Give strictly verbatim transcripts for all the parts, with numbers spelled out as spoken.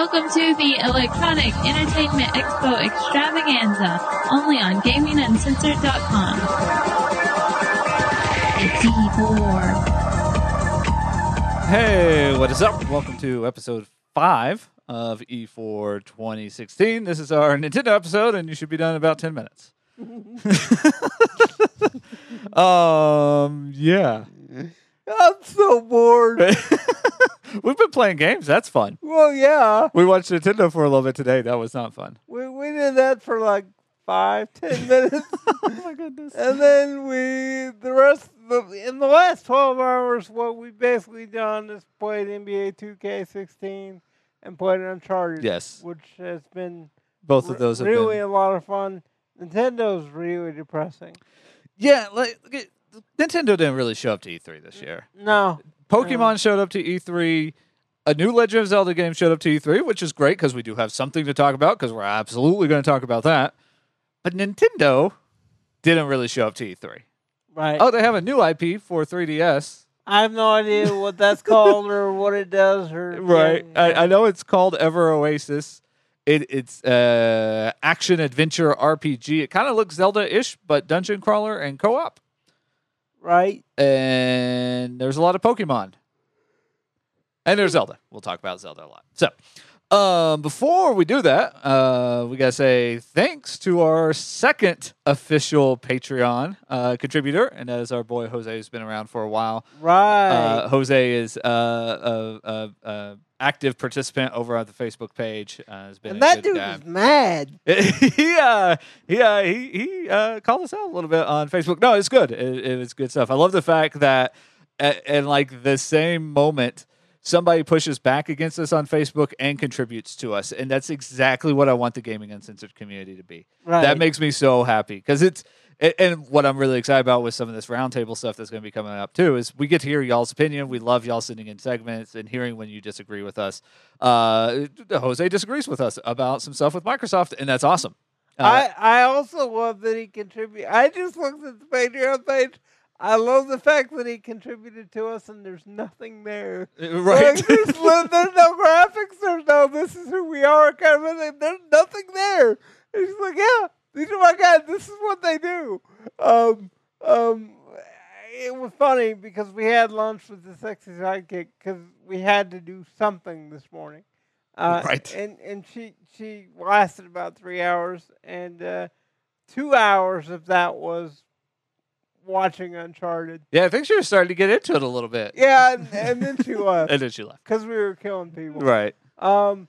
Welcome to the Electronic Entertainment Expo Extravaganza, only on Gaming Uncensored dot com. It's E four. Hey, what is up? Welcome to episode five of E four twenty sixteen. This is our Nintendo episode, and you should be done in about ten minutes. um, yeah. I'm so bored. We've been playing games. That's fun. Well, yeah. We watched Nintendo for a little bit today. That was not fun. We we did that for like five, ten minutes. Oh my goodness. And then we, the rest, the, in the last twelve hours, what we've basically done is played N B A two K sixteen and played Uncharted. Yes. Which has been Both of those have really been... a lot of fun. Nintendo's really depressing. Yeah, like, Nintendo didn't really show up to E three this year. No. Pokemon no. showed up to E three. A new Legend of Zelda game showed up to E three, which is great because we do have something to talk about because we're absolutely going to talk about that. But Nintendo didn't really show up to E three. Right. Oh, they have a new I P for three D S. I have no idea what that's called or what it does. Or Right. Yeah, yeah. I, I know it's called Ever Oasis. It, it's uh, action adventure R P G. It kind of looks Zelda-ish, but dungeon crawler and co-op. Right. And there's a lot of Pokemon. And there's Zelda. We'll talk about Zelda a lot. So, um, before we do that, uh, we got to say thanks to our second official Patreon uh, contributor, and that is our boy Jose, who's been around for a while. Right. Uh, Jose is uh, a, a, a active participant over on the Facebook page. Uh, has been and a that good dude guy. is mad. he, uh, he, uh, he, he uh, called us out a little bit on Facebook. No, it's good. It, it was good stuff. I love the fact that at, in like the same moment, somebody pushes back against us on Facebook and contributes to us. And that's exactly what I want the Gaming Uncensored community to be. Right. That makes me so happy because it's, and what I'm really excited about with some of this roundtable stuff that's going to be coming up too is we get to hear y'all's opinion. We love y'all sending in segments and hearing when you disagree with us. Uh, Jose disagrees with us about some stuff with Microsoft, and that's awesome. Uh, I, I also love that he contributed. I just looked at the Patreon page. I love the fact that he contributed to us and there's nothing there. right. Like, there's, there's no graphics. There's no, this is who we are kind of thing. There's nothing there. And he's like, yeah. These are my guys. This is what they do. Um, um, it was funny because we had lunch with the sexy sidekick because we had to do something this morning. Uh, right. And and she she lasted about three hours, and uh, two hours of that was watching Uncharted. Yeah, I think she was starting to get into it a little bit. Yeah, and, and then she left. And then she left. Because we were killing people. Right. Um,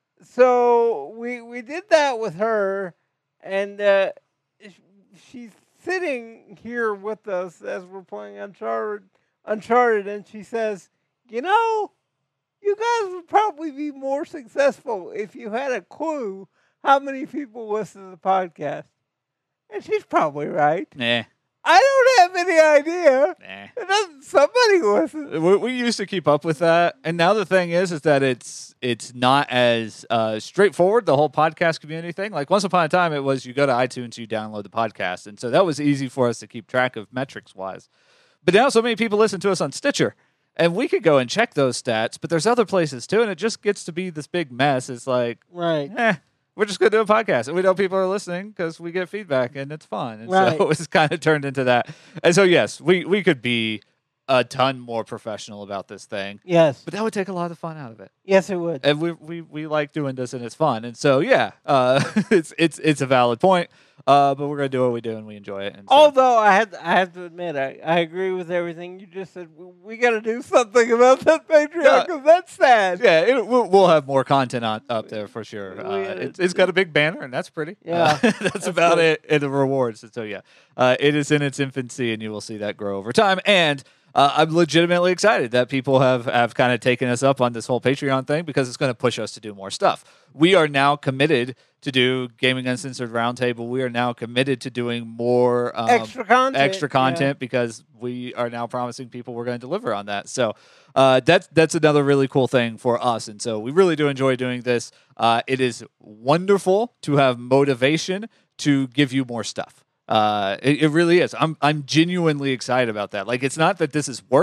so we we did that with her, and uh, she's sitting here with us as we're playing Uncharted, Uncharted, and she says, "You know, you guys would probably be more successful if you had a clue how many people listen to the podcast." And she's probably right. Nah. I don't have any idea. Nah. It doesn't, somebody listens. We, we used to keep up with that, and now the thing is, is that it's it's not as uh, straightforward. The whole podcast community thing, like once upon a time, it was you go to iTunes, you download the podcast, and so that was easy for us to keep track of metrics wise. But now, so many people listen to us on Stitcher, and we could go and check those stats. But there's other places too, and it just gets to be this big mess. It's like, Right. eh. We're just going to do a podcast, and we know people are listening because we get feedback, and it's fun. And Right. so it's kind of turned into that. And so, yes, we, we could be a ton more professional about this thing, Yes. but that would take a lot of fun out of it. Yes, it would. And we we, we like doing this, and it's fun. And so, yeah, uh, it's it's it's a valid point, uh, but we're going to do what we do, and we enjoy it. And so, Although I have, I have to admit, I, I agree with everything you just said. We, we got to do something about that Patreon Yeah. because that's sad. yeah, it, we'll, we'll have more content on up there for sure. We- Uh, it's, it's got a big banner, and that's pretty. Yeah, Uh, that's, about good. it in the rewards. And so, yeah, uh, it is in its infancy, and you will see that grow over time. And uh, I'm legitimately excited that people have, have kind of taken us up on this whole Patreon thing because it's going to push us to do more stuff. We are now committed to do Gaming Uncensored Roundtable. We are now committed to doing more um, Extra content. extra content because we are now promising people we're going to deliver on that. So uh, that's that's another really cool thing for us. And so we really do enjoy doing this. Uh, it is wonderful to have motivation to give you more stuff. Uh, it, it really is. I'm I'm genuinely excited about that. Like, it's not that this is work.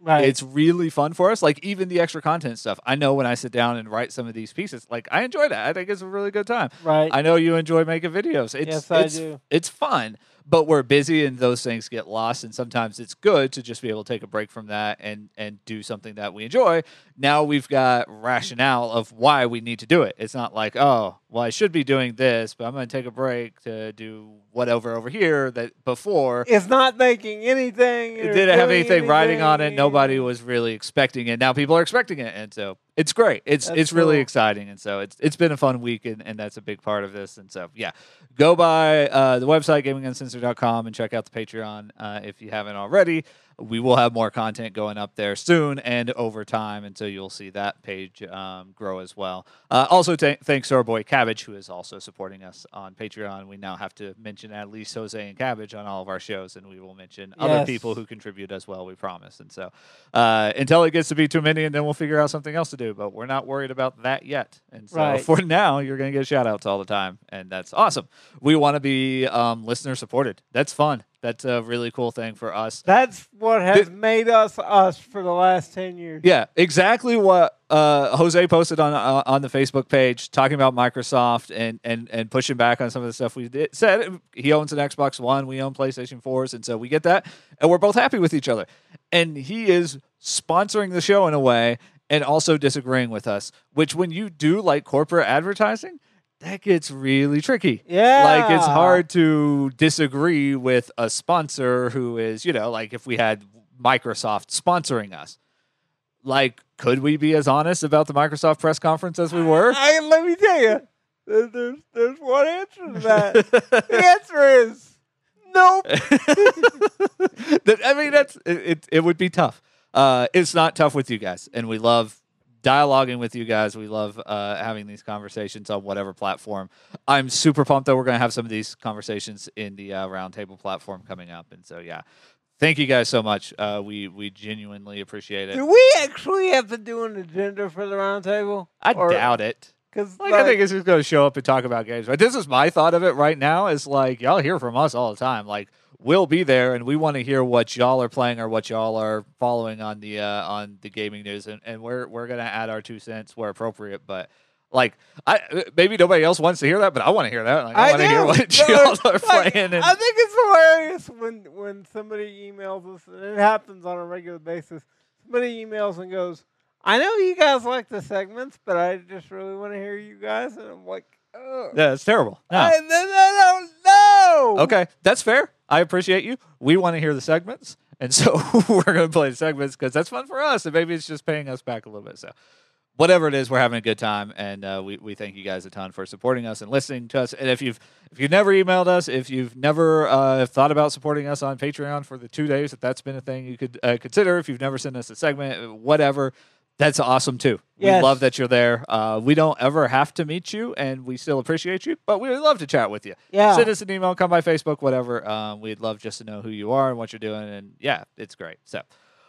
Right. It's really fun for us. Like even the extra content stuff. I know when I sit down and write some of these pieces, like I enjoy that. I think it's a really good time. Right. I know you enjoy making videos. It's, Yes, I it's, do. It's fun, but we're busy and those things get lost. And sometimes it's good to just be able to take a break from that and, and do something that we enjoy. Now we've got rationale of why we need to do it. It's not like, oh, well, I should be doing this, but I'm going to take a break to do whatever over here that before. It's not making anything. It didn't have anything riding on it. Nobody was really expecting it. Now people are expecting it. And so it's great. It's That's it's really cool. exciting. And so it's it's been a fun week, and, and that's a big part of this. And so, yeah, go by uh, the website, gaming uncensored dot com, and check out the Patreon uh, if you haven't already. We will have more content going up there soon and over time, and so you'll see that page um, grow as well. Uh, also, t- thanks to our boy Cabbage, who is also supporting us on Patreon. We now have to mention at least Jose and Cabbage on all of our shows, and we will mention other Yes. people who contribute as well, we promise. And so uh, until it gets to be too many, and then we'll figure out something else to do, but we're not worried about that yet. And so Right. for now, you're going to get shout-outs all the time, and that's awesome. We want to be um, listener-supported. That's fun. That's a really cool thing for us. That's what has Th- made us us for the last ten years. Yeah, exactly what uh, Jose posted on uh, on the Facebook page, talking about Microsoft and, and, and pushing back on some of the stuff we did. Said he owns an Xbox One, we own PlayStation fours, and so we get that, and we're both happy with each other. And he is sponsoring the show in a way and also disagreeing with us, which when you do like corporate advertising, that gets really tricky. Yeah. Like, it's hard to disagree with a sponsor who is, you know, like if we had Microsoft sponsoring us. Like, could we be as honest about the Microsoft press conference as we were? I, let me tell you, there- there's, there's one answer to that. The answer is nope. That- I mean, that's it, it, it would be tough. Uh, it's not tough with you guys, and we love dialoguing with you guys. We love uh, having these conversations on whatever platform. I'm super pumped that we're going to have some of these conversations in the uh, roundtable platform coming up. And so, yeah, thank you guys so much. Uh, we we genuinely appreciate it. Do we actually have to do an agenda for the roundtable? I Or- doubt it. Because Like, I think it's just going to show up and talk about games. But this is my thought of it right now. Is like, y'all hear from us all the time. Like, we'll be there, and we want to hear what y'all are playing or what y'all are following on the uh, on the gaming news, and, and we're we're going to add our two cents where appropriate. But like, I maybe nobody else wants to hear that, but I want to hear that. Like, I, I want to hear do. what No, y'all are like, playing. And, I think it's hilarious when when somebody emails us, and it happens on a regular basis. Somebody emails and goes, "I know you guys like the segments, but I just really want to hear you guys." And I'm like, "Oh, yeah, it's terrible. No. I, no, no, no, no." Okay, that's fair. I appreciate you. We want to hear the segments, and so we're going to play the segments because that's fun for us, and maybe it's just paying us back a little bit. So whatever it is, we're having a good time, and uh, we we thank you guys a ton for supporting us and listening to us. And if you've if you've never emailed us, if you've never uh, thought about supporting us on Patreon for the two days, if that's been a thing you could uh, consider, if you've never sent us a segment, whatever. That's awesome, too. Yes. We love that you're there. Uh, we don't ever have to meet you, and we still appreciate you, but we would love to chat with you. Yeah. Send us an email, come by Facebook, whatever. Um, we'd love just to know who you are and what you're doing, and yeah, it's great. So,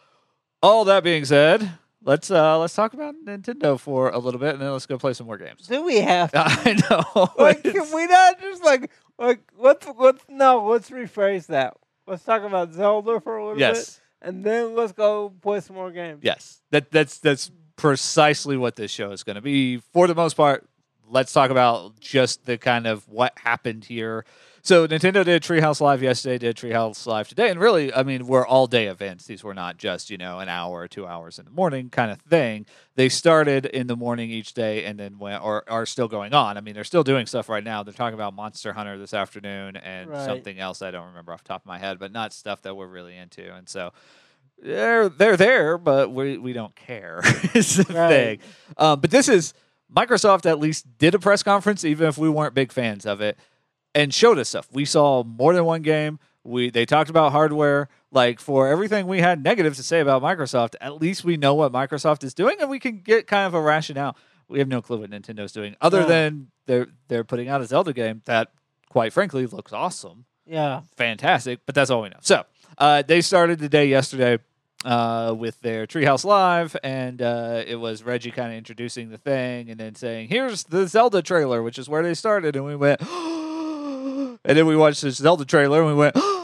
all that being said, let's uh, let's talk about Nintendo for a little bit, and then let's go play some more games. Do we have to? I know. Like, It's- can we not just like like let's let's no let's rephrase that. Let's talk about Zelda for a little bit, yes, and then let's go play some more games. yes. That that's that's precisely what this show is going to be. For the most part, let's talk about just the kind of what happened here. So Nintendo did Treehouse Live yesterday, did Treehouse Live today, and really, I mean, we're all-day events. These were not just, you know, an hour or two hours in the morning kind of thing. They started in the morning each day and then went, or are still going on. I mean, they're still doing stuff right now. They're talking about Monster Hunter this afternoon and Right. something else I don't remember off the top of my head, but not stuff that we're really into. And so they're they're there, but we we don't care. Is the Right. thing. Um, but this is Microsoft at least did a press conference, even if we weren't big fans of it, and showed us stuff. We saw more than one game. We they talked about hardware. Like, for everything we had negative to say about Microsoft, at least we know what Microsoft is doing, and we can get kind of a rationale. We have no clue what Nintendo's doing, other No. than they're they're putting out a Zelda game that, quite frankly, looks awesome. Yeah. Fantastic, but that's all we know. So uh, they started the day yesterday uh, with their Treehouse Live, and uh, it was Reggie kind of introducing the thing and then saying, here's the Zelda trailer, which is where they started, and we went, and then we watched the Zelda trailer, and we went,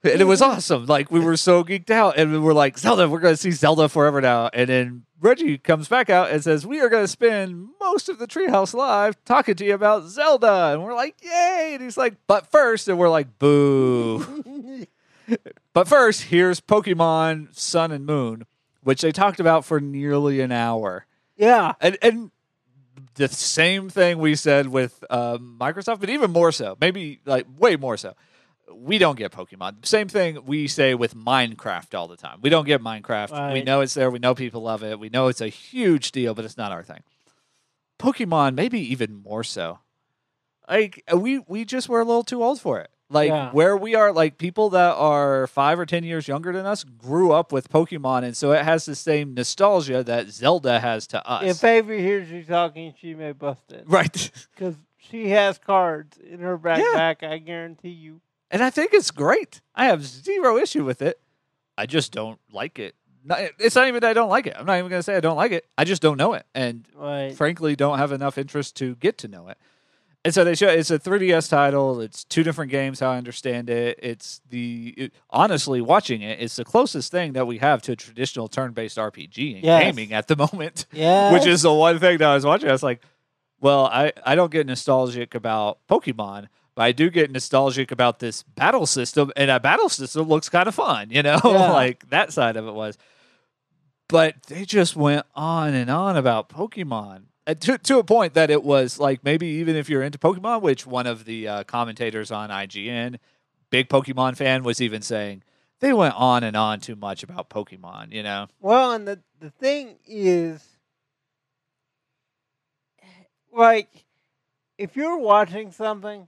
And it was awesome. Like, we were so geeked out. And we were like, Zelda, we're going to see Zelda forever now. And then Reggie comes back out and says, we are going to spend most of the Treehouse Live talking to you about Zelda. And we're like, yay. And he's like, but first. And we're like, boo. But first, here's Pokemon Sun and Moon, which they talked about for nearly an hour. Yeah. And and the same thing we said with um, Microsoft, but even more so, maybe like way more so. We don't get Pokemon. Same thing we say with Minecraft all the time. We don't get Minecraft. Right. We know it's there. We know people love it. We know it's a huge deal, but it's not our thing. Pokemon, maybe even more so. Like, we, we just were a little too old for it. Like, Yeah. where we are, like, people that are five or ten years younger than us grew up with Pokemon, and so it has the same nostalgia that Zelda has to us. If Avery hears you talking, she may bust it. Right. Because she has cards in her backpack, I guarantee you. And I think it's great. I have zero issue with it. I just don't like it. Not, it's not even that I don't like it. I'm not even going to say I don't like it. I just don't know it. And Right. frankly, don't have enough interest to get to know it. And so they show it's a three D S title. It's two different games, how I understand it. It's the it, honestly watching it, it's the closest thing that we have to a traditional turn-based R P G in Yes. gaming at the moment. Yeah. Which is the one thing that I was watching. I was like, well, I, I don't get nostalgic about Pokemon, but I do get nostalgic about this battle system, and that battle system looks kind of fun, you know? Yeah. Like, that side of it was. But they just went on and on about Pokemon. Uh, To, to a point that it was like, maybe even if you're into Pokemon, which one of the uh, commentators on I G N, big Pokemon fan, was even saying, they went on and on too much about Pokemon, you know? Well, and the, the thing is, like, if you're watching something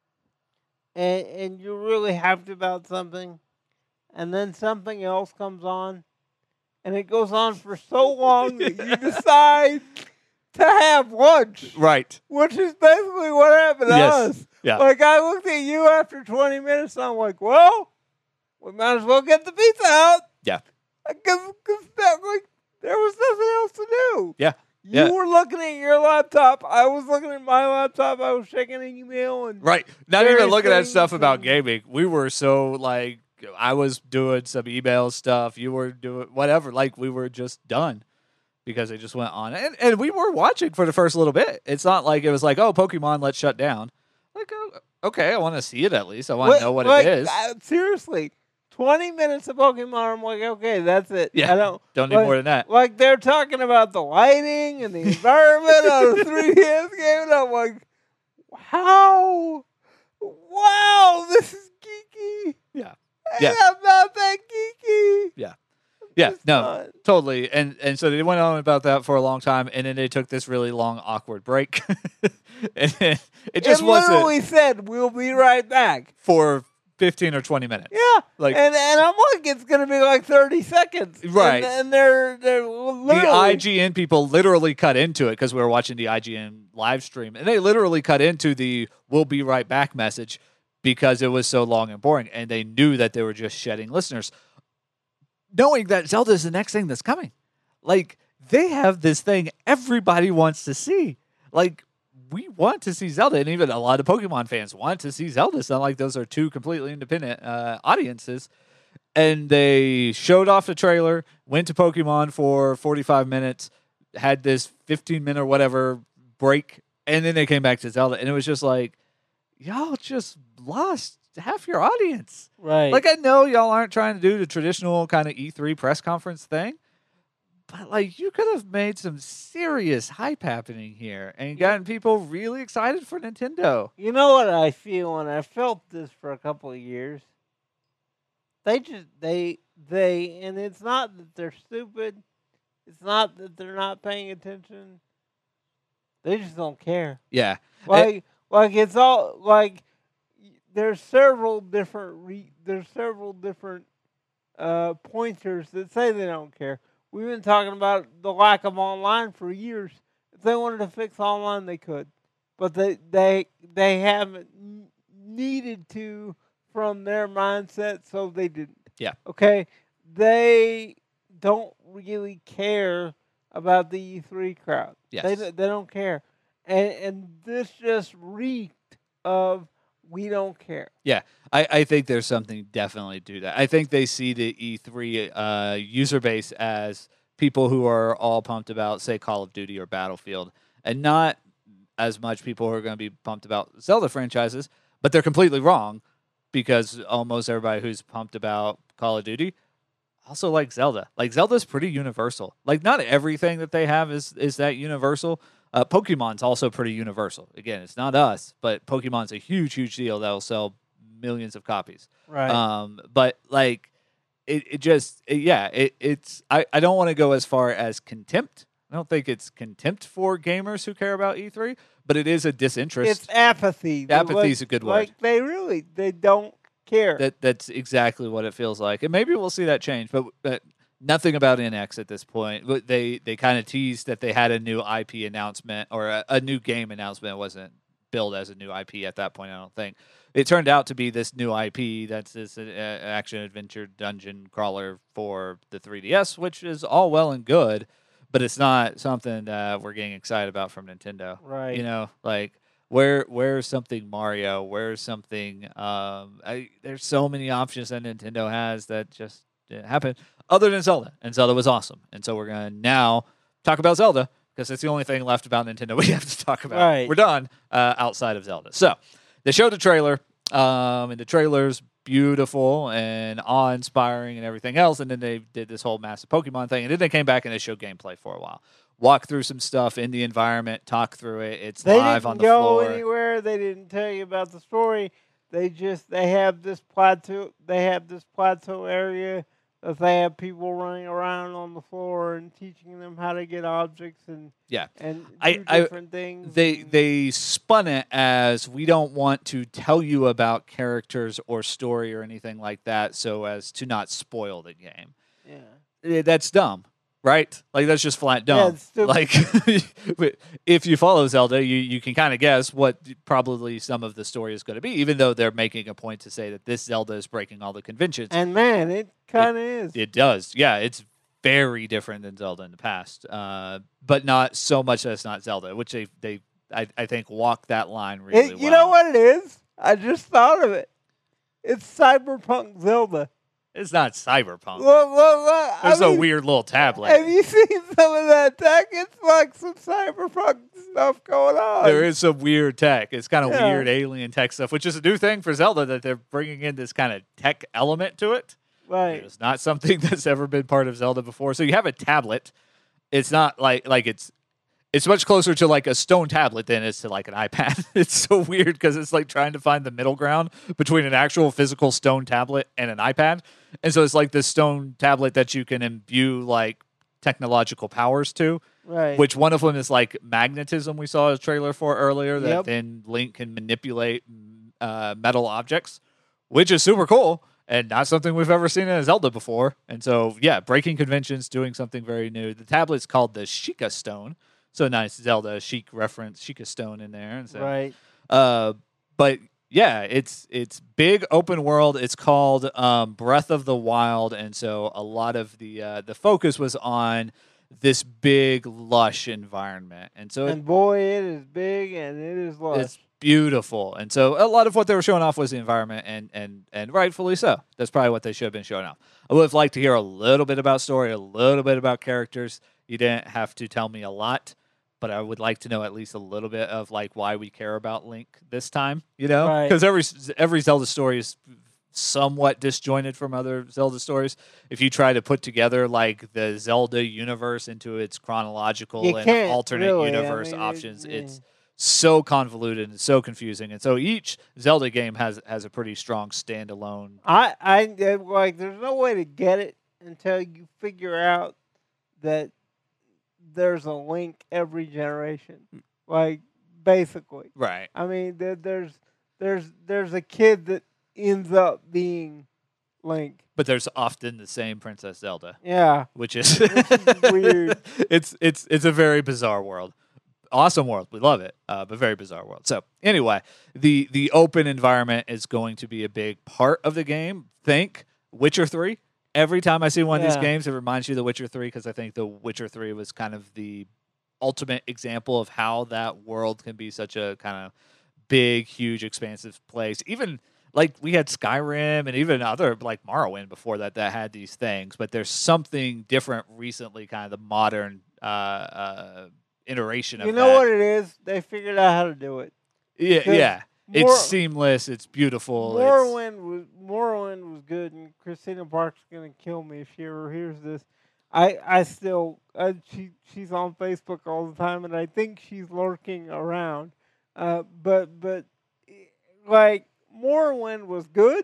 and, and you're really hyped about something, and then something else comes on, and it goes on for so long that you decide to have lunch, Right. which is basically what happened to Yes. us. Yeah. Like, I looked at you after twenty minutes, and I'm like, well, we might as well get the pizza out. Yeah. Because that, like, there was nothing else to do. Yeah. You Yeah. were looking at your laptop. I was looking at my laptop. I was checking an email. And Right. Not various even looking at things stuff about and- gaming. We were so, like, I was doing some email stuff. You were doing whatever. Like, we were just done because it just went on. And, and we were watching for the first little bit. It's not like it was like, oh, Pokemon, let's shut down. Like, oh, okay, I want to see it at least. I want to Wait, know what like, it is. uh, seriously, twenty minutes of Pokemon. I'm like, okay, that's it. Yeah, I don't, don't need like, more than that. Like, they're talking about the lighting and the environment on a three D S game. And I'm like, how? Wow, this is geeky. Yeah. And Yeah. I'm not that geeky. Yeah. Yeah, It's no, not. totally. And and so they went on about that for a long time, and then they took this really long, awkward break. And then it just it wasn't literally said, we'll be right back. for fifteen or twenty minutes. Yeah. Like- and and I'm like, it's gonna be like thirty seconds. Right. And, and they're they're literally The I G N people literally cut into it because we were watching the I G N live stream, and they literally cut into the "we'll be right back" message because it was so long and boring, and they knew that they were just shedding listeners, knowing that Zelda is the next thing that's coming. Like, they have this thing everybody wants to see. Like, we want to see Zelda, and even a lot of Pokemon fans want to see Zelda. It's not like those are two completely independent uh, audiences. And they showed off the trailer, went to Pokemon for forty-five minutes, had this fifteen minute or whatever break, and then they came back to Zelda. And it was just like, y'all just lost half your audience. right. Like, I know y'all aren't trying to do the traditional kind of E three press conference thing, but, like, you could have made some serious hype happening here and gotten people really excited for Nintendo. You know what I feel, and I felt this for a couple of years. They just they they and it's not that they're stupid. It's not that they're not paying attention. They just don't care. Yeah. Like like it's all like y- there's several different re, there's several different uh, pointers that say they don't care. We've been talking about the lack of online for years. If they wanted to fix online, they could, but they they they haven't n- needed to from their mindset, so they didn't. Yeah. Okay. They don't really care about the E three crowd. Yes. They d- they don't care, and and this just reeked of we don't care. Yeah, I, I think there's something definitely to that. I think they see the E three uh, user base as people who are all pumped about, say, Call of Duty or Battlefield, and not as much people who are going to be pumped about Zelda franchises, but they're completely wrong because almost everybody who's pumped about Call of Duty also likes Zelda. Like, Zelda's pretty universal. Like, not everything that they have is, is that universal. Uh, Pokemon's also pretty universal. Again, it's not us, but Pokemon's a huge, huge deal that will sell millions of copies. Right. Um, but, like, it, it just, it, yeah, it, it's, I, I don't want to go as far as contempt. I don't think it's contempt for gamers who care about E three, but it is a disinterest. It's apathy. Apathy is like, a good word. Like, they really, they don't care. That That's exactly what it feels like. And maybe we'll see that change, but, but nothing about N X at this point. But They they kind of teased that they had a new I P announcement or a, a new game announcement. It wasn't billed as a new I P at that point, I don't think. It turned out to be this new I P that's this uh, action-adventure dungeon crawler for the three D S, which is all well and good, but it's not something that we're getting excited about from Nintendo. Right. You know, like, where where's something Mario? Where's something... Um, I, there's so many options that Nintendo has that just didn't happen, other than Zelda. And Zelda was awesome. And so we're going to now talk about Zelda, because it's the only thing left about Nintendo we have to talk about. Right. We're done uh, outside of Zelda. So they showed the trailer, um, and the trailer's beautiful and awe-inspiring and everything else, and then they did this whole massive Pokemon thing, and then they came back and they showed gameplay for a while. Walk through some stuff in the environment, talk through it. It's they live didn't on the go floor. anywhere. They didn't tell you about the story. They just they have this plateau. They have this plateau area that they have people running around on the floor and teaching them how to get objects and Yeah. and do I- I- different things. They and- they spun it as, we don't want to tell you about characters or story or anything like that, so as to not spoil the game. yeah. Eh, That's dumb, right? Like, that's just flat Yeah, dumb. it's stupid. Like, if you follow Zelda, you, you can kind of guess what probably some of the story is going to be, even though they're making a point to say that this Zelda is breaking all the conventions. And man, it kind of is. It does. Yeah, it's very different than Zelda in the past, uh, but not so much that it's not Zelda, which they, they I, I think, walk that line really It- well. you know what it is? I just thought of it. It's Cyberpunk Zelda. It's not Cyberpunk. Look, look, look. There's I a mean, weird little tablet. Have you seen some of that tech? It's like some Cyberpunk stuff going on. There is some weird tech. It's kind of Yeah. weird alien tech stuff, which is a new thing for Zelda, that they're bringing in this kind of tech element to it. Right. It's not something that's ever been part of Zelda before. So you have a tablet. It's not like like it's it's much closer to like a stone tablet than it is to like an iPad. It's so weird because it's like trying to find the middle ground between an actual physical stone tablet and an iPad. And so it's like this stone tablet that you can imbue like technological powers to, Right. which one of them is like magnetism, we saw a trailer for earlier, that Yep. then Link can manipulate uh, metal objects, which is super cool and not something we've ever seen in a Zelda before. And so, yeah, breaking conventions, doing something very new. The tablet's called the Sheikah Stone. So nice Zelda Sheik reference, Sheikah Stone in there. And so, Right. uh, but yeah, it's it's big open world. It's called um, Breath of the Wild, and so a lot of the uh, the focus was on this big lush environment, and so it, And boy, it is big and it is lush. it's beautiful. And so a lot of what they were showing off was the environment, and and and rightfully so. That's probably what they should have been showing off. I would have liked to hear a little bit about story, a little bit about characters. You didn't have to tell me a lot, but I would like to know at least a little bit of like why we care about Link this time, you know? Right. Because every every Zelda story is somewhat disjointed from other Zelda stories. If you try to put together like the Zelda universe into its chronological You and can't alternate really. I universe mean, it- options, yeah. it's so convoluted and so confusing. And so each Zelda game has has a pretty strong standalone. I, I uh, like. There's no way to get it until you figure out that there's a Link every generation. Like basically, Right. I mean, there, there's there's there's a kid that ends up being Link. But there's often the same Princess Zelda, Yeah. which is is weird. It's it's it's a very bizarre world. Awesome world, we love it, uh, but very bizarre world. So anyway, the the open environment is going to be a big part of the game. Think Witcher three. Every time I see one of Yeah. these games, it reminds you of The Witcher three, because I think The Witcher three was kind of the ultimate example of how that world can be such a kind of big, huge, expansive place. Even like we had Skyrim and even other like Morrowind before that that had these things, but there's something different recently, kind of the modern uh, uh, iteration of You know that. what it is? They figured out how to do it. Yeah, 'Cause yeah. Mor- It's seamless. It's beautiful. it's- Morrowind was Morrowind was good, and Christina Park's gonna kill me if she ever hears this. I I still uh, she she's on Facebook all the time, and I think she's lurking around. Uh, but but eh, like Morrowind was good,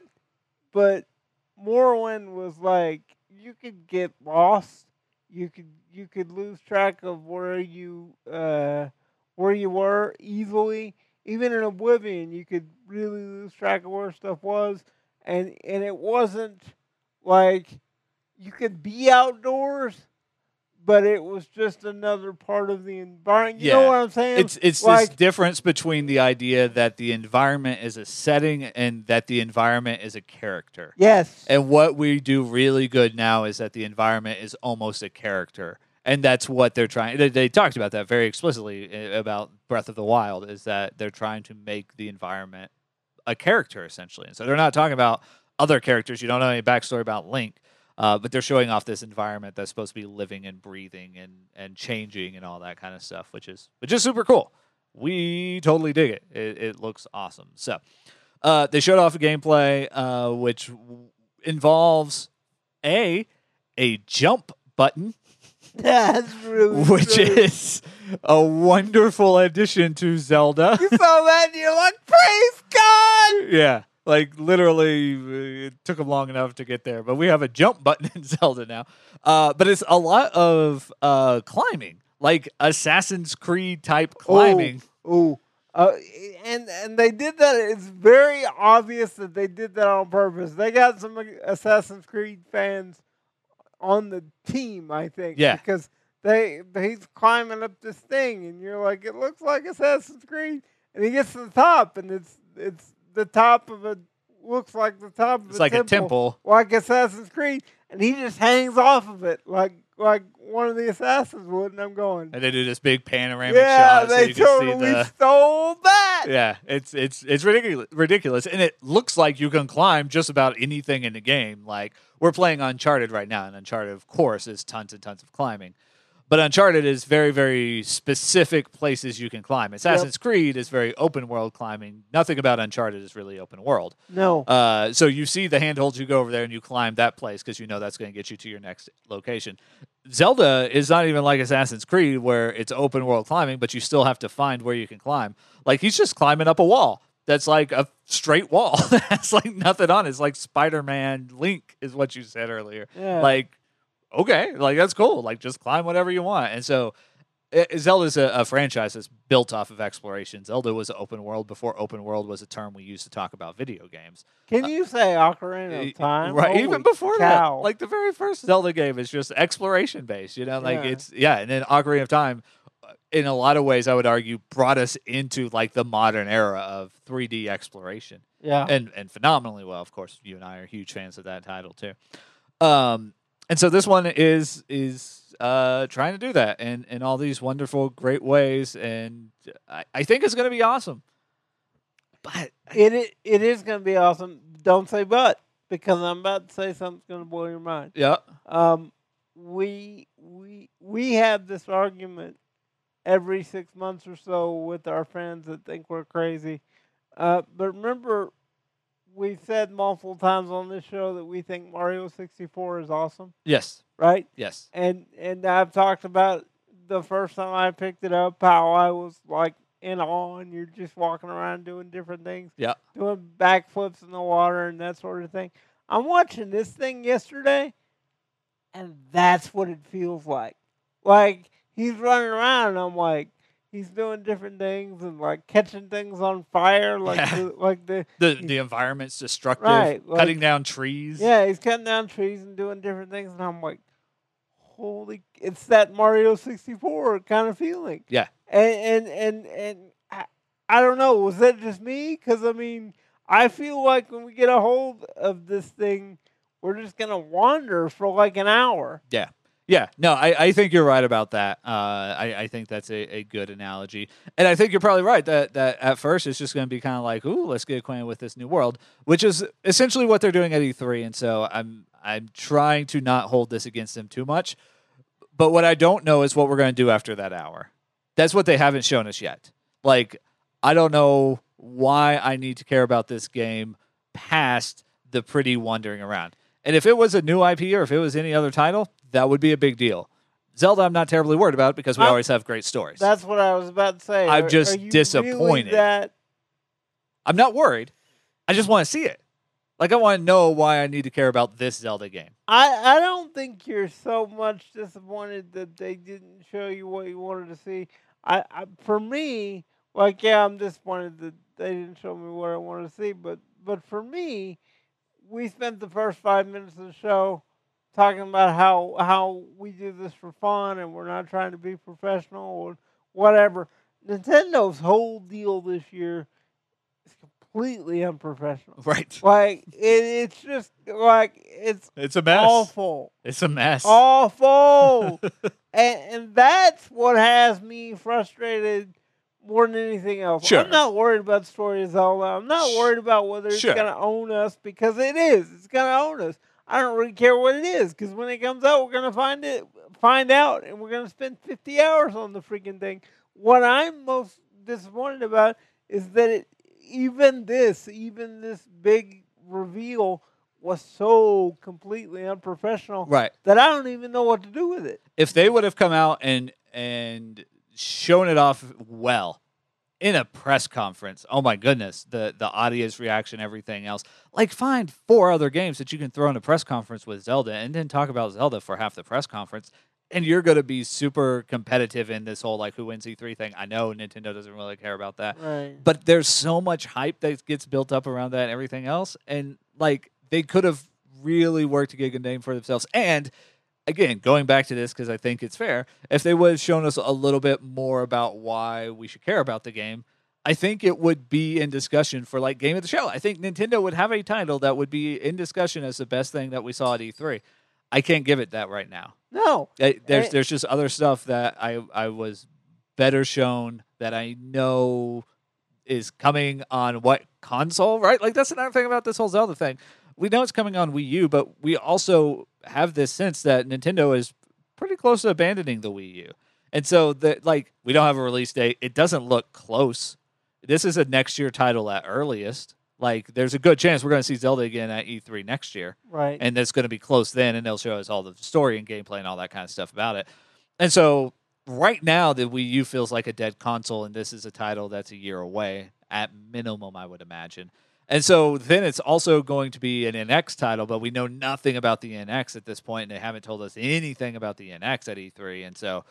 but Morrowind was like you could get lost. You could you could lose track of where you uh, where you were easily. Even in Oblivion, you could really lose track of where stuff was, and and it wasn't like you could be outdoors, but it was just another part of the environment. You Yeah. know what I'm saying? It's it's like, this difference between the idea that the environment is a setting and that the environment is a character. yes, And what we do really good now is that the environment is almost a character. And that's what they're trying. They, they talked about that very explicitly uh, about Breath of the Wild, is that they're trying to make the environment a character, essentially. And so they're not talking about other characters. You don't know any backstory about Link, uh, but they're showing off this environment that's supposed to be living and breathing and, and changing and all that kind of stuff, which is which is super cool. We totally dig it. It, it looks awesome. So uh, they showed off a gameplay, uh, which w- involves a a jump button. that's really Which true. is a wonderful addition to Zelda. You saw that and you're like, praise God! Yeah, like literally, uh, it took them long enough to get there. But we have a jump button in Zelda now. Uh, but it's a lot of uh, climbing, like Assassin's Creed type climbing. Oh, uh, and and they did that. It's very obvious that they did that on purpose. They got some Assassin's Creed fans on the team, I think. Yeah. Because they he's climbing up this thing, and you're like, it looks like Assassin's Creed, and he gets to the top, and it's it's the top of a looks like the top of It's a like temple, a temple. like Assassin's Creed, and he just hangs off of it like like one of the assassins would, and I'm going. And they do this big panoramic Yeah, shot so they you can totally see the. stole that. Yeah, it's it's it's ridiculous, ridiculous, and it looks like you can climb just about anything in the game. Like we're playing Uncharted right now, and Uncharted, of course, is tons and tons of climbing. But Uncharted is very, very specific places you can climb. Assassin's Creed is very open world climbing. Nothing about Uncharted is really open world. No. Uh, so you see the handholds, you go over there and you climb that place because you know that's going to get you to your next location. Zelda is not even like Assassin's Creed where it's open world climbing, but you still have to find where you can climb. Like he's just climbing up a wall. That's like a straight wall. That's like nothing on it. It's like Spider-Man Link is what you said earlier. Yeah. Like, okay, like that's cool. Like just climb whatever you want. And so it, Zelda's a, a franchise that's built off of exploration. Zelda was open world before open world was a term we used to talk about video games. Can you say Ocarina Y- of Time? Right, Holy even before cow. that, like the very first Zelda game is just exploration based. You know, like Yeah. it's yeah, and then Ocarina of Time, uh, in a lot of ways, I would argue, brought us into like the modern era of three D exploration, yeah. and and phenomenally well. Of course, you and I are huge fans of that title too. Um, and so this one is is uh trying to do that in in all these wonderful, great ways, and I, I think it's going to be awesome. But It i- it is going to be awesome. Don't say but, because I'm about to say something's going to blow your mind. yeah, Um, we we we have this argument every six months or so with our friends that think we're crazy. Uh, but remember, we've said multiple times on this show that we think Mario sixty-four is awesome, yes, right? yes, And and I've talked about the first time I picked it up, how I was like in awe, and you're just walking around doing different things, yeah. doing backflips in the water and that sort of thing. I'm watching this thing yesterday, and that's what it feels like. Like he's running around, and I'm like, he's doing different things and like catching things on fire, like Yeah. the, like the The the environment's destructive, Right, like- cutting down trees. yeah, he's cutting down trees and doing different things, and I'm like, holy, it's that Mario sixty-four kind of feeling. Yeah. And and and, and I, I don't know, was that just me? Because I mean, I feel like when we get a hold of this thing, we're just gonna wander for like an hour. Yeah. Yeah, no, I, I think you're right about that. Uh, I, I think that's a, a good analogy. And I think you're probably right that, that at first it's just going to be kind of like, ooh, let's get acquainted with this new world, which is essentially what they're doing at E three. And so I'm I'm trying to not hold this against them too much. But what I don't know is what we're going to do after that hour. That's what they haven't shown us yet. Like, I don't know why I need to care about this game past the pretty wandering around. And if it was a new I P or if it was any other title, that would be a big deal. Zelda, I'm not terribly worried about because we I'm, always have great stories. That's what I was about to say. I'm Are- just are you disappointed. really that I'm not worried. I just want to see it. Like, I want to know why I need to care about this Zelda game. I, I don't think you're so much disappointed that they didn't show you what you wanted to see. I, I for me, like yeah, I'm disappointed that they didn't show me what I wanted to see. But but for me, we spent the first five minutes of the show talking about how how we do this for fun and we're not trying to be professional or whatever. Nintendo's whole deal this year is completely unprofessional. Right. Like it, it's just like it's It's a mess. awful, It's a mess. awful, and and that's what has me frustrated more than anything else. Sure. I'm not worried about the story of Zelda. I'm not worried about whether it's Sure. going to own us because it is. It's going to own us. I don't really care what it is because when it comes out, we're going to find it, find out, and we're going to spend fifty hours on the freaking thing. What I'm most disappointed about is that it, even this, even this big reveal was so completely unprofessional Right. that I don't even know what to do with it. If they would have come out and and shown it off well in a press conference, oh my goodness, the the audience reaction, everything else. Like, find four other games that you can throw in a press conference with Zelda and then talk about Zelda for half the press conference, and you're going to be super competitive in this whole, like, who wins E three thing. I know Nintendo doesn't really care about that. Right. But there's so much hype that gets built up around that and everything else. And, like, they could have really worked to get a name for themselves. And, again, going back to this because I think it's fair, if they would have shown us a little bit more about why we should care about the game, I think it would be in discussion for, like, Game of the Show. I think Nintendo would have a title that would be in discussion as the best thing that we saw at E three. I can't give it that right now. No. I- There's And- there's just other stuff that I, I was better shown that I know is coming on what console, right? Like, that's another thing about this whole Zelda thing. We know it's coming on Wii U, but we also have this sense that Nintendo is pretty close to abandoning the Wii U. And so, the, like, we don't have a release date. It doesn't look close. This is a next year title at earliest. Like, there's a good chance we're going to see Zelda again at E three next year. Right. And that's going to be close then, and they'll show us all the story and gameplay and all that kind of stuff about it. And so, right now, the Wii U feels like a dead console, and this is a title that's a year away, at minimum, I would imagine. And so then it's also going to be an N X title, but we know nothing about the N X at this point, and they haven't told us anything about the N X at E three. And so,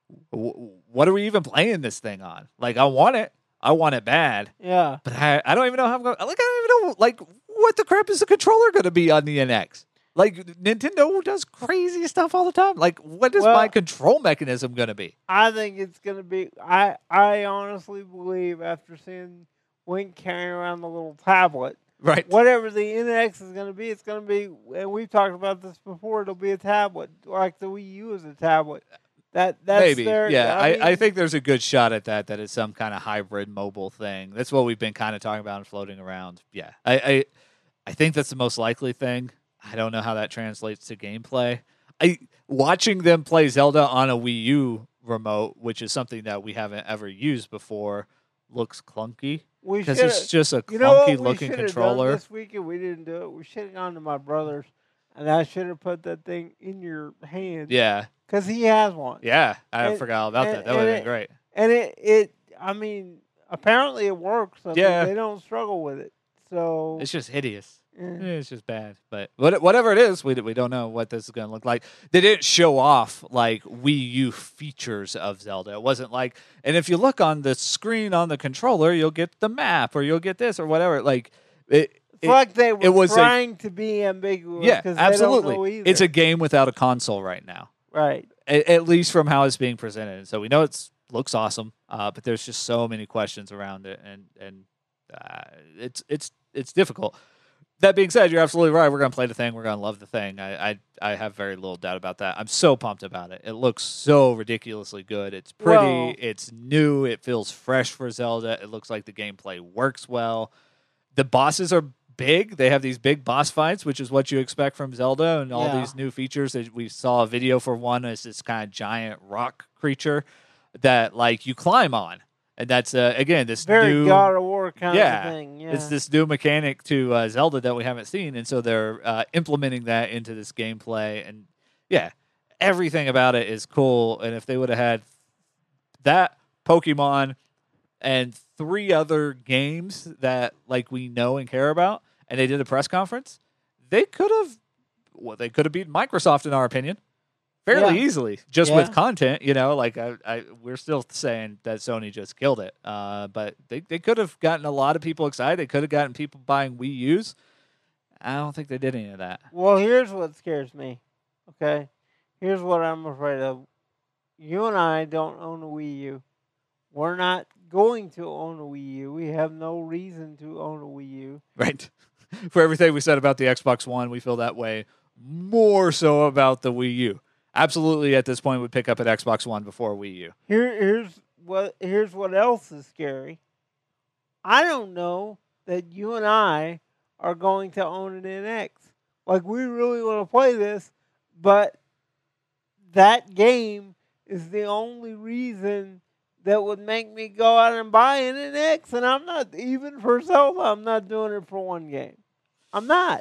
w- what are we even playing this thing on? Like, I want it. I want it bad. Yeah. But I, I don't even know how I'm going. Like, I don't even know. Like, what the crap is the controller going to be on the N X? Like, Nintendo does crazy stuff all the time. Like, what is Well, my control mechanism going to be? I think it's going to be. I I honestly believe after seeing Wink carrying around the little tablet, Right. whatever the N X is going to be, it's going to be. And we've talked about this before. It'll be a tablet, like the Wii U is a tablet. That that's Maybe. their, Yeah, I, I, mean, I think there's a good shot at that. That it's some kind of hybrid mobile thing. That's what we've been kind of talking about and floating around. Yeah, I, I I think that's the most likely thing. I don't know how that translates to gameplay. I watching them play Zelda on a Wii U remote, which is something that we haven't ever used before, looks clunky we because should. it's just a You know what clunky we looking should have done controller. this week and we didn't do it. We should have gone to my brother's, and I should have put that thing in your hand. Yeah, because he has one. yeah, I And- forgot all about and- that. That would have and been great. And it, it, I mean, apparently it works. I mean, Yeah. they don't struggle with it. So It's just hideous. eh. It's just bad, but what, whatever it is, we we don't know what this is going to look like. They didn't show off like Wii U features of Zelda. It wasn't like, and if you look on the screen on the controller, you'll get the map or you'll get this or whatever. Like it, it's it- like they were it was a- trying to be ambiguous. yeah, 'cause they don't know absolutely. either. It's a game without a console right now, right. at, at least from how it's being presented. And so we know it's looks awesome, uh, but there's just so many questions around it, and and uh, it's it's it's difficult. That being said, you're absolutely right. We're going to play the thing. We're going to love the thing. I, I I have very little doubt about that. I'm so pumped about it. It looks so ridiculously good. It's pretty. Well- it's new. It feels fresh for Zelda. It looks like the gameplay works well. The bosses are big. They have these big boss fights, which is what you expect from Zelda, and all Yeah. these new features. That we saw a video for one. It's this kind of giant rock creature that like you climb on, and that's uh, again this Very new God of War kind yeah, of thing. Yeah. it's this new mechanic to uh, Zelda that we haven't seen, and so they're uh, implementing that into this gameplay. And yeah, everything about it is cool. And if they would have had that Pokemon and three other games that like we know and care about, and they did a press conference, they could have well, they could have beaten Microsoft in our opinion. Fairly Yeah. easily, just Yeah. with content, you know. Like I, I, we're still saying that Sony just killed it, uh, but they, they could have gotten a lot of people excited. They could have gotten people buying Wii U's. I don't think they did any of that. Well, here's what scares me. Okay, here's what I'm afraid of. You and I don't own a Wii U. We're not going to own a Wii U. We have no reason to own a Wii U. Right. For everything we said about the Xbox One, we feel that way more so about the Wii U. Absolutely, at this point, would pick up an Xbox One before Wii U. Here, here's what here's what else is scary. I don't know that you and I are going to own an N X. Like we really want to play this, but that game is the only reason that would make me go out and buy an N X. And I'm not even for Zelda. I'm not doing it for one game. I'm not.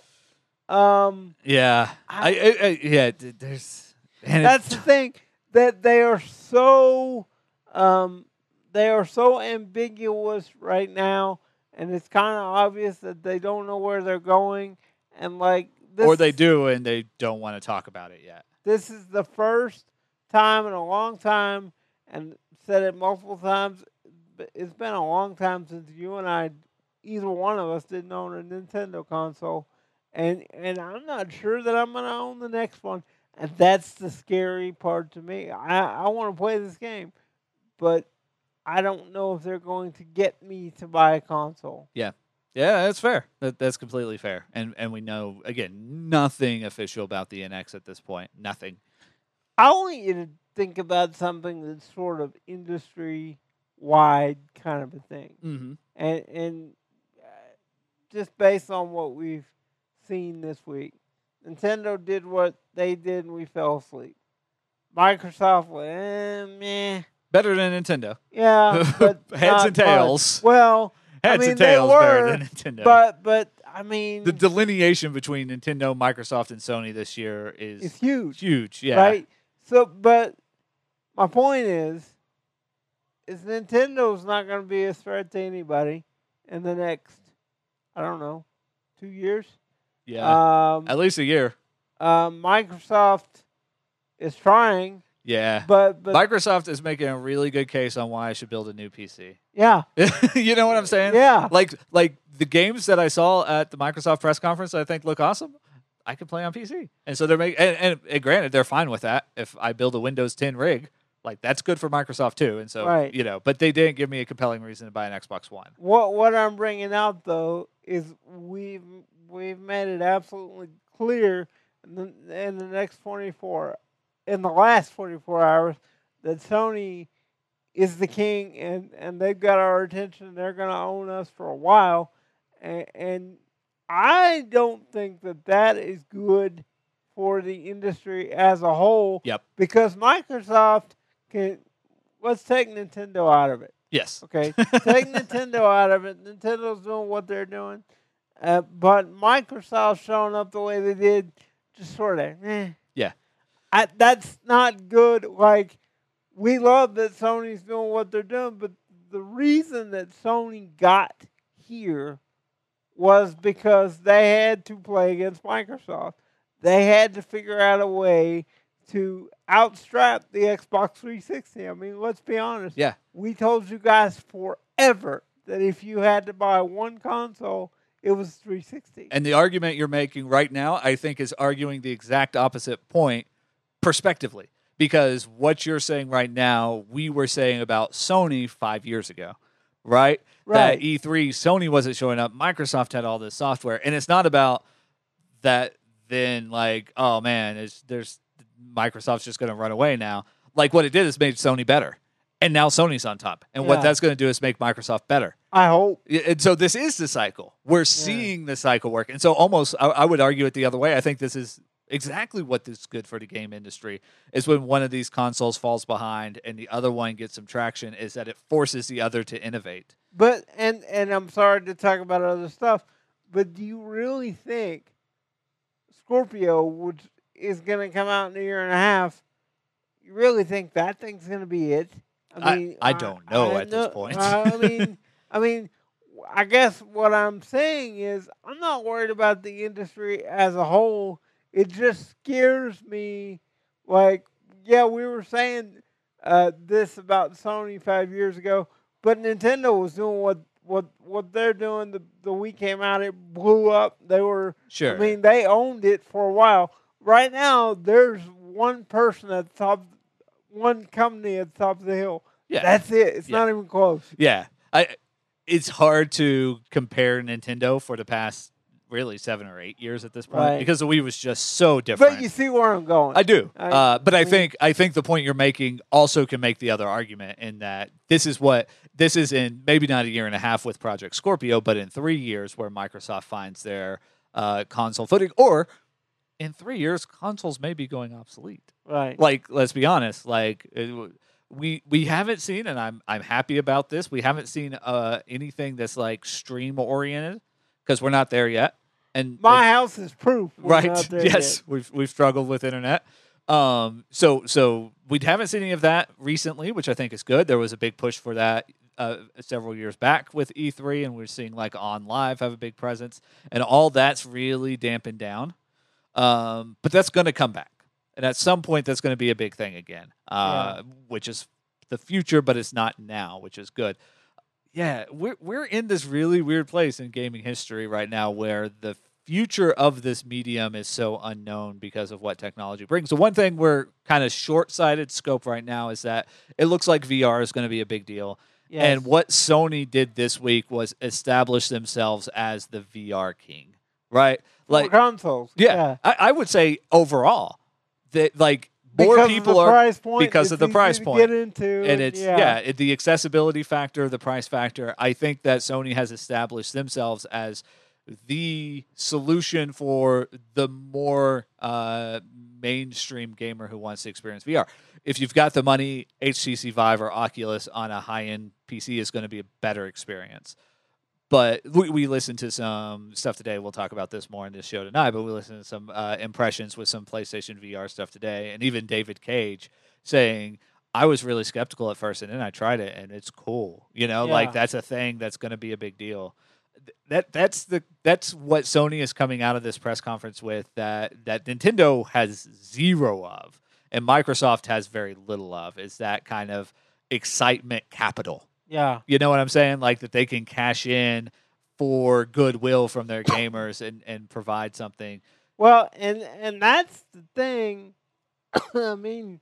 Um, Yeah, I, I, I yeah. th- There's and That's it, the thing, that they are so um, they are so ambiguous right now, and it's kind of obvious that they don't know where they're going, and like this, or they do and they don't want to talk about it yet. This is the first time in a long time, and said it multiple times. But it's been a long time since you and I, either one of us, didn't own a Nintendo console, and and I'm not sure that I'm going to own the next one. And that's the scary part to me. I, I want to play this game, but I don't know if they're going to get me to buy a console. Yeah, that's fair. That, that's completely fair. And and we know again nothing official about the N X at this point. Nothing. I want you to think about something that's sort of industry wide kind of a thing, Mm-hmm. and and uh, just based on what we've seen this week. Nintendo did what they did and we fell asleep. Microsoft went, eh, meh. Better than Nintendo. Yeah, but Heads not and tails. much. Well, Heads I mean, and they tails were, better than Nintendo. but but I mean, the delineation between Nintendo, Microsoft, and Sony this year is it's huge, huge. Yeah. right? So, but my point is, is Nintendo's not going to be a threat to anybody in the next, I don't know, two years. Yeah. Um, At least a year. uh, Microsoft is trying, Yeah. but but Microsoft is making a really good case on why I should build a new P C. yeah, You know what I'm saying? yeah, Like like the games that I saw at the Microsoft press conference that I think look awesome, I can play on P C. And so they're making and, and, and granted they're fine with that. If I build a Windows ten rig, like that's good for Microsoft too. And so Right. you know, but they didn't give me a compelling reason to buy an Xbox One. What what I'm bringing out though is we've we've made it absolutely clear in the, in the next twenty-four, in the last twenty-four hours, that Sony is the king, and, and they've got our attention. They're going to own us for a while, and, and I don't think that that is good for the industry as a whole. Yep. Because Microsoft can. Let's take Nintendo out of it. Yes. Okay, take Nintendo out of it. Nintendo's doing what they're doing, uh, but Microsoft showing up the way they did, just sort of, eh. Yeah. I, that's not good. Like, we love that Sony's doing what they're doing, but the reason that Sony got here was because they had to play against Microsoft. They had to figure out a way to outstrap the Xbox three sixty. I mean, let's be honest. Yeah. We told you guys forever that if you had to buy one console, it was three sixty. And the argument you're making right now, I think, is arguing the exact opposite point prospectively. Because what you're saying right now, we were saying about Sony five years ago. right? Right. That E three, Sony wasn't showing up. Microsoft had all this software. And it's not about that then, like, oh, man, it's, there's Microsoft's just going to run away now. Like, what it did is made Sony better. And now Sony's on top. And Yeah. what that's going to do is make Microsoft better. I hope. And so this is the cycle. We're seeing the cycle work. And so almost, I, I would argue it the other way. I think this is exactly what is good for the game industry is when one of these consoles falls behind and the other one gets some traction, is that it forces the other to innovate. But, and, and I'm sorry to talk about other stuff, but do you really think Scorpio, which is going to come out in a year and a half, you really think that thing's going to be it? I mean, I, I don't know I, at know, this point. I mean, I mean, I guess what I'm saying is I'm not worried about the industry as a whole. It just scares me. Like, yeah, we were saying uh, this about Sony five years ago, but Nintendo was doing what what what they're doing. The the Wii came out, it blew up. They were, sure. I mean, they owned it for a while. Right now, there's one person at the top. One company at the top of the hill. Yeah. That's it. It's yeah. not even close. Yeah. I it's hard to compare Nintendo for the past really seven or eight years at this point Right. because the Wii was just so different. But you see where I'm going. I do. I, uh, but I, I mean, think I think the point you're making also can make the other argument in that this is what this is in maybe not a year and a half with Project Scorpio, but in three years where Microsoft finds their uh, console footing, or in three years, consoles may be going obsolete. Right. Like, let's be honest. Like, it, we we haven't seen, and I'm I'm happy about this. We haven't seen uh, anything that's like stream oriented because we're not there yet. And my house is proof. We're right? not there Yes, yet. we've we've struggled with internet. Um, so so we haven't seen any of that recently, which I think is good. There was a big push for that uh, several years back with E three, and we're seeing like On Live have a big presence, and all that's really dampened down. Um, but that's going to come back. And at some point, that's going to be a big thing again, uh, yeah. which is the future, but it's not now, which is good. Yeah, we're we're in this really weird place in gaming history right now where the future of this medium is so unknown because of what technology brings. So one thing we're kind of short-sighted scope right now is that it looks like V R is going to be a big deal. Yes. And what Sony did this week was establish themselves as the V R king, right? Like For consoles. Yeah, yeah. I, I would say overall that like more because people of the are price point, because of the price to point. Get into, and it's yeah, yeah it, the accessibility factor, the price factor. I think that Sony has established themselves as the solution for the more uh, mainstream gamer who wants to experience V R. If you've got the money, H T C Vive or Oculus on a high-end P C is going to be a better experience. But we, we listened to some stuff today. We'll talk about this more in this show tonight, but we listened to some uh, impressions with some PlayStation V R stuff today, and even David Cage saying, I was really skeptical at first, and then I tried it, and it's cool. You know, Yeah. like that's a thing that's going to be a big deal. That that's the that's what Sony is coming out of this press conference with that that Nintendo has zero of and Microsoft has very little of, is that kind of excitement capital. Yeah. You know what I'm saying? Like that they can cash in for goodwill from their gamers and, and provide something. Well, and and that's the thing. I mean,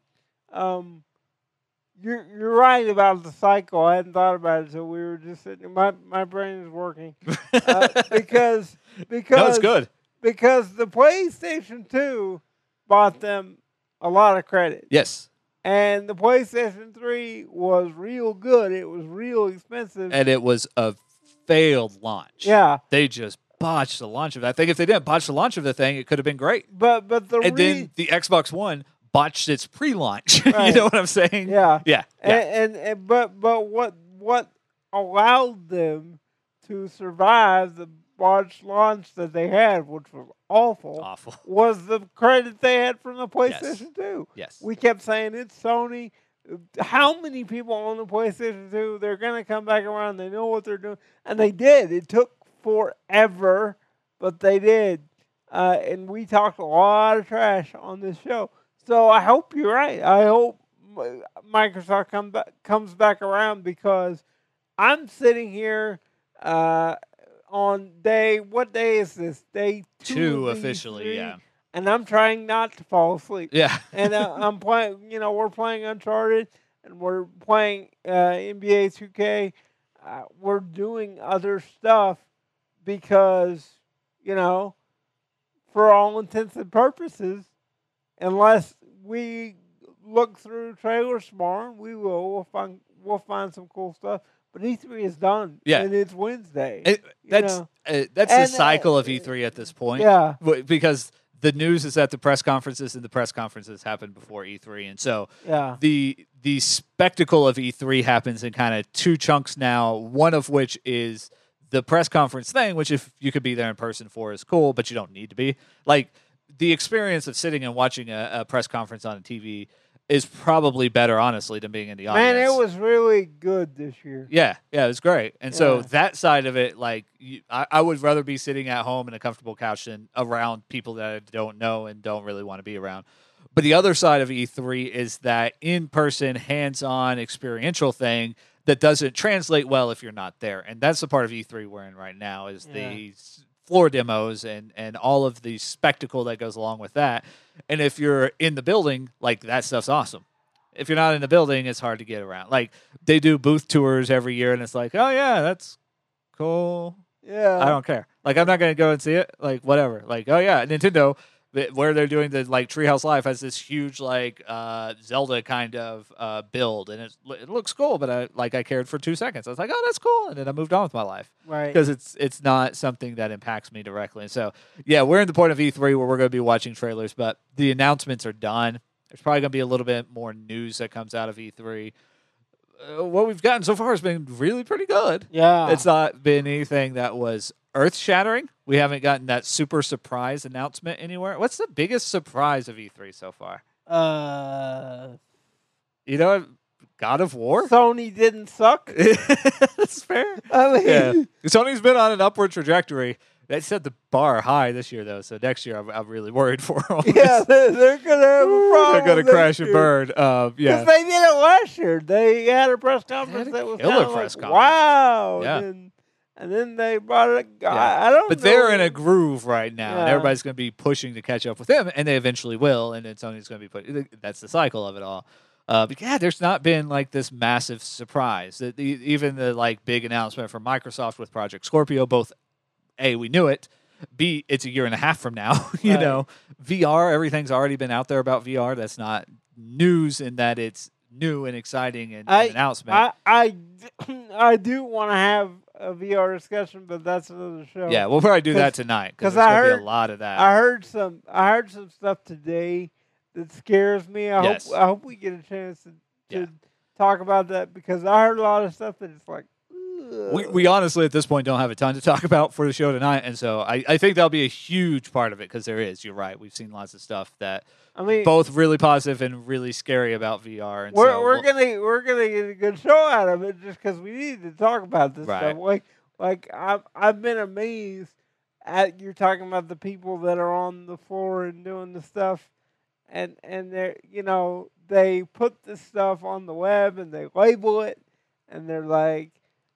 um, you're you're right about the cycle. I hadn't thought about it, so we were just sitting. My my brain is working uh, because because no, it's good because the PlayStation two bought them a lot of credit. Yes. And the PlayStation three was real good. It was real expensive. And it was a failed launch. Yeah. They just botched the launch of that thing. If they didn't botch the launch of the thing, it could have been great. But but the And re- then the Xbox One botched its pre-launch. Right. You know what I'm saying? Yeah. Yeah. And, yeah. and, and but but what what allowed them to survive the botched launch that they had, which was awful, Awful. was the credit they had from the PlayStation Yes. two. Yes. We kept saying it's Sony. How many people own the PlayStation two? They're going to come back around. They know what they're doing. And they did. It took forever, but they did. Uh, and we talked a lot of trash on this show. So I hope you're right. I hope Microsoft come back, comes back around, because I'm sitting here uh, on day, what day is this? Day two, Two of officially, E three, yeah. And I'm trying not to fall asleep. Yeah. and uh, I'm playing, you know, we're playing Uncharted, and we're playing uh, N B A two K. uh, we're doing other stuff because, you know, for all intents and purposes, unless we look through trailers tomorrow, we will. We'll find we'll find some cool stuff. But E three is done, Yeah. and it's Wednesday. It, that's know? uh, that's And, the cycle uh, of E three at this point. Yeah, W- because the news is at the press conferences, and the press conferences happen before E three, and so yeah, the the spectacle of E three happens in kind of two chunks now. One of which is the press conference thing, which if you could be there in person for is cool, but you don't need to be. Like the experience of sitting and watching a, a press conference on a T V is probably better, honestly, than being in the audience. man, it was really good this year. Yeah, yeah, it was great. And so Yeah. that side of it, like, you, I, I would rather be sitting at home in a comfortable couch than around people that I don't know and don't really want to be around. But the other side of E three is that in-person, hands-on, experiential thing that doesn't translate well if you're not there. And that's the part of E three we're in right now is Yeah. the floor demos and, and all of the spectacle that goes along with that. And if you're in the building, like, that stuff's awesome. If you're not in the building, it's hard to get around. Like, they do booth tours every year, and it's like, oh, yeah, that's cool. Yeah, I don't care. Like, I'm not going to go and see it. Like, whatever. Like, oh, yeah, Nintendo, th- where they're doing the, like, Treehouse Live has this huge, like, uh, Zelda kind of uh, build, and it's, it looks cool, but, I like, I cared for two seconds. I was like, oh, that's cool, and then I moved on with my life. right. Because it's it's not something that impacts me directly. And so, yeah, we're in the point of E three where we're going to be watching trailers, but the announcements are done. There's probably going to be a little bit more news that comes out of E three. Uh, what we've gotten so far has been really pretty good. Yeah, It's not been anything that was earth-shattering. We haven't gotten that super surprise announcement anywhere. What's the biggest surprise of E three so far? uh, You know, God of War? Sony didn't suck. That's fair. I mean, Yeah. Sony's been on an upward trajectory. They set the bar high this year, though, so next year I'm, I'm really worried for them. yeah, they're, they're gonna have a problem. They're going to next crash and year. burn. Um, yeah. Because they did it last year. They had a press conference a that was killer kind of press like, conference. wow. Yeah. And then, and then they brought it. Yeah. I, I don't But know. they're in a groove right now, and Yeah. everybody's going to be pushing to catch up with them, and they eventually will, and then Sony's going to be put. That's the cycle of it all. Uh, but yeah, there's not been like this massive surprise. The, the, even the like big announcement from Microsoft with Project Scorpio, both A, we knew it. B, it's a year and a half from now. you Right. know, V R, everything's already been out there about V R. That's not news in that it's new and exciting and I- an announcement. I, I, I do want to have a V R discussion, but that's another show. yeah, we'll probably do that 'Cause- tonight 'cause because there's I going to be heard- a lot of that. I heard some. I heard some stuff today that scares me. I Yes. hope. I hope we get a chance to, to Yeah. talk about that because I heard a lot of stuff that it's like. We, ugh. we honestly at this point don't have a ton to talk about for the show tonight, and so I, I think that'll be a huge part of it because there is. You're right. We've seen lots of stuff that I mean, both really positive and really scary about V R. And we're so we're we'll- gonna we're gonna get a good show out of it just because we need to talk about this Right. stuff. Like like I've I've been amazed at you're talking about the people that are on the floor and doing the stuff, and and they're you know they put the stuff on the web and they label it, and they're like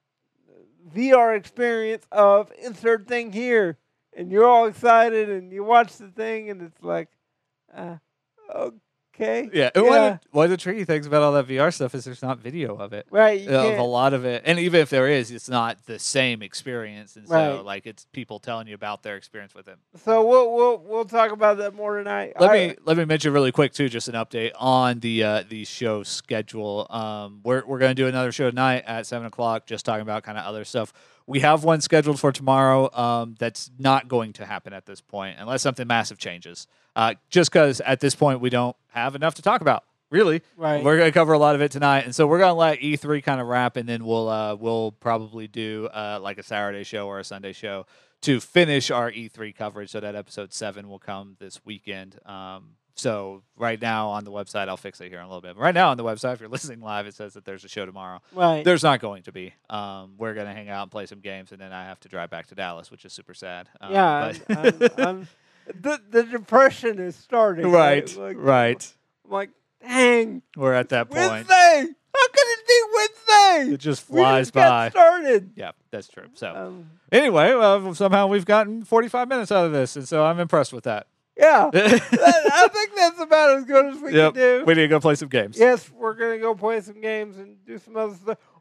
V R experience of insert thing here, and you're all excited and you watch the thing and it's like, uh, okay, yeah. And One, of the, one of the tricky things about all that V R stuff is there's not video of it. right. You Of a can't- lot of it, and even if there is, it's not the same experience, and so Right. like it's people telling you about their experience with it. So we'll we'll we'll talk about that more tonight. Let I- me let me mention really quick too, just an update on the uh, the show schedule. Um, we're we're going to do another show tonight at seven o'clock, just talking about kind of other stuff. We have one scheduled for tomorrow. Um, that's not going to happen at this point unless something massive changes. Uh, just because at this point we don't have enough to talk about. Really, Right. we're going to cover a lot of it tonight, and so we're going to let E three kind of wrap, and then we'll uh, we'll probably do uh, like a Saturday show or a Sunday show to finish our E three coverage. So that episode seven will come this weekend. Um, so right now on the website, I'll fix it here in a little bit. But right now on the website, if you're listening live, it says that there's a show tomorrow. right. There's not going to be. Um, we're going to hang out and play some games, and then I have to drive back to Dallas, which is super sad. Um, yeah. but- I'm, I'm, I'm, the the depression is starting. right, Like, right. I'm like, dang, We're at that point. Wednesday. How could it be Wednesday? It just We flies just got by. started. Yeah, that's true. So Um, anyway, well, somehow we've gotten forty-five minutes out of this, and so I'm impressed with that. yeah. That- I think that's about as good as we Yep. can do. We need to go play some games. Yes, we're gonna go play some games and do some other stuff.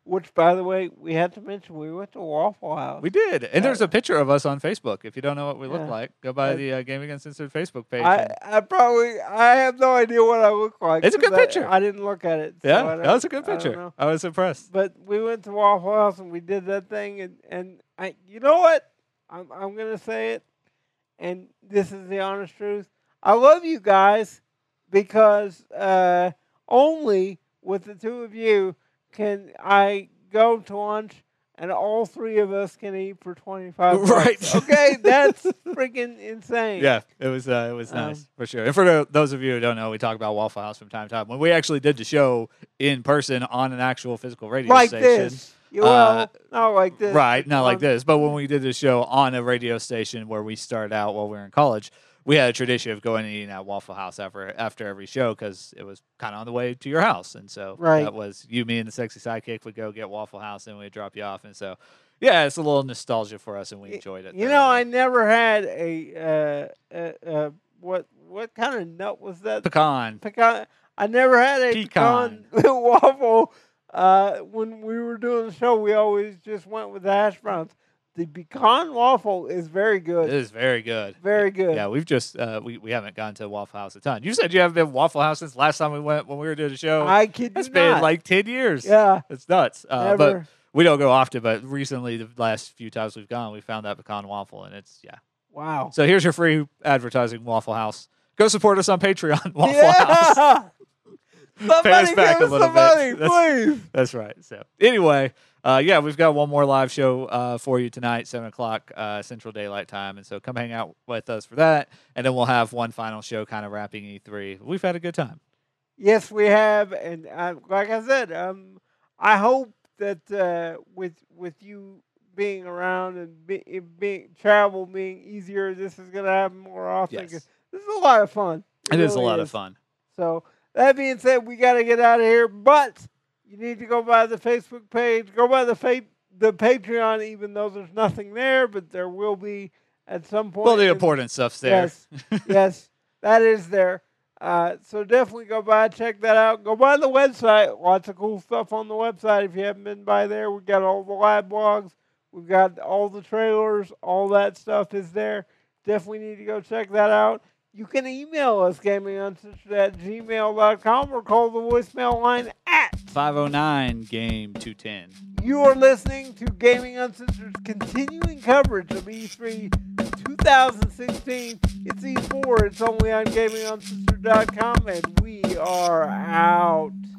which, by the way, we had to mention we went to Waffle House. We did. And Yeah. there's a picture of us on Facebook. If you don't know what we look Yeah. like, go by I- the uh, Gaming Uncensored Facebook page. I, and- I probably I have no idea what I look like. It's a good 'cause I- picture. I, didn't look at it. so yeah, I don't- that was a good I don't picture. know. I, was impressed. But we went to Waffle House and we did that thing, and, and I, you know what? I'm I'm gonna say it, and this is the honest truth. I love you guys because uh, only with the two of you can I go to lunch and all three of us can eat for twenty-five bucks. Right. Okay, that's freaking insane. Yeah, it was uh, it was Um, nice for sure. And for the, those of you who don't know, we talk about Waffle House from time to time. When we actually did the show in person on an actual physical radio Like station, this. You- Well, Uh, not like this. right? Not like Um, this, but when we did the show on a radio station where we started out while we were in college, we had a tradition of going and eating at Waffle House after after every show because it was kind of on the way to your house, and so Right. that was you, me, and the sexy sidekick would go get Waffle House, and we'd drop you off, and so yeah, it's a little nostalgia for us, and we enjoyed it. You know, I thoroughly. never had a uh, uh, uh, what what kind of nut was that? pecan. Pecan. I never had a pecan, Pecan. waffle. Uh, when we were doing the show, we always just went with the hash browns. The pecan waffle is very It good. is very good. Very good. Yeah, we've just uh, we we haven't gone to Waffle House a ton. You said you haven't been to Waffle House since last time we went when we were doing the show. I kid That's you been not. like ten years. yeah, It's nuts. Uh, but never. we don't go often. But recently, the last few times we've gone, we found that pecan waffle, and it's yeah. Wow. So here's your free advertising, Waffle House. Go support us on Patreon, Waffle yeah. House. Somebody us back give a us little some bit. money, That's- please. That's right. So anyway, uh, yeah, we've got one more live show uh, for you tonight, seven o'clock uh, Central Daylight Time, and so come hang out with us for that, and then we'll have one final show, kind of wrapping E three. We've had a good time. Yes, we have, and uh, like I said, um, I hope that uh, with with you being around and be, it being travel being easier, this is going to happen more often. 'cause Yes, this is a lot of fun. it is a really lot of fun. So that being said, we got to get out of here, but you need to go by the Facebook page, go by the fa- the Patreon, even though there's nothing there, but there will be at some point. Well, the in- important stuff's there. Yes, yes, that is there. Uh, so definitely go by, check that out. Go by the website. Lots of cool stuff on the website. If you haven't been by there, we've got all the live blogs. We've got all the trailers. All that stuff is there. Definitely need to go check that out. You can email us, gaminguncensored at gmail dot com, or call the voicemail line at. five oh nine game two ten. You are listening to Gaming Uncensored's continuing coverage of E three twenty sixteen. It's E four. It's only on gaming uncensored dot com, and we are out.